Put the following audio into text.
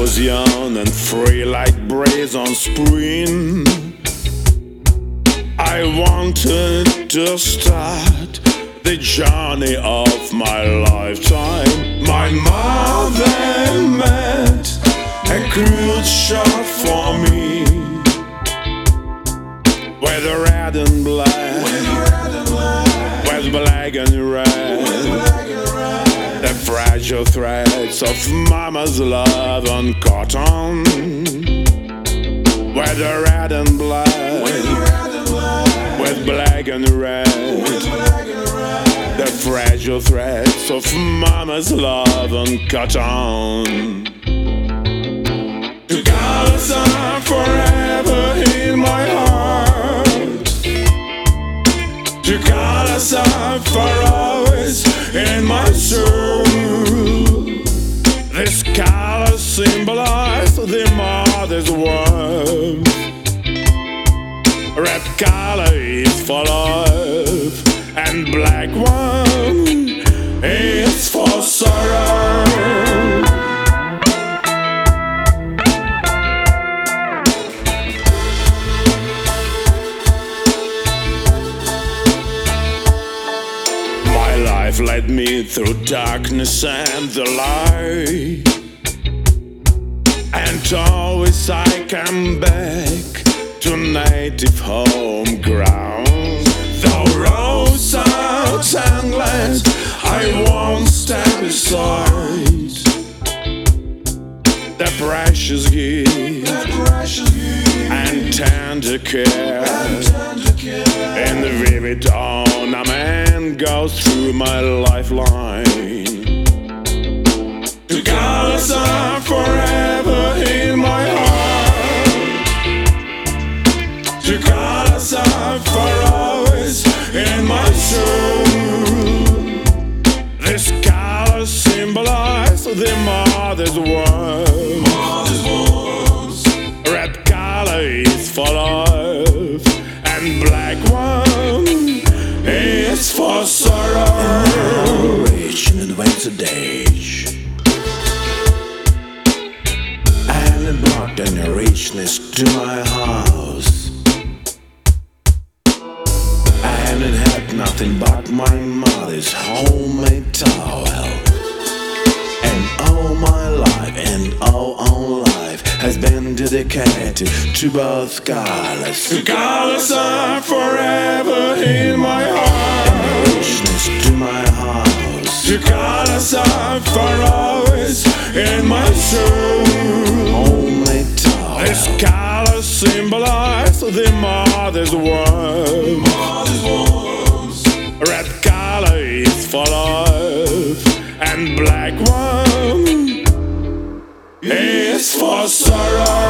was young and free like breeze on spring. I wanted to start the journey of my lifetime. My mother made a crude shot for me, with red and black, with black and red, the fragile threads of mama's love on cotton, with red and black, with black and red, the fragile threads of mama's love on cotton. Colors are forever in my heart. The colors are for always in my soul. These colors symbolize the mother's world. Red color is for love, and black one is for sorrow. Life led me through darkness and the light, and always I come back to native home ground. Though roads are tangled, I won't step aside. The precious gift and tender care, and the vivid ornament goes through my lifeline. The colors are forever in my heart. The colors are for always in my soul. These colors symbolize the mother's world. Red color is for love, and black one is for sorrow. Rich and advanced age, and it brought a richness to my house, and it had nothing but my mother's homemade towel. And all my life and all our life has been dedicated to both colors. The colors are forever in my heart, and the richness to my house. the colors are for always in my soul. Homemade towel. These colors symbolize the mother's world. Red color is for love, and black one is for sorrow.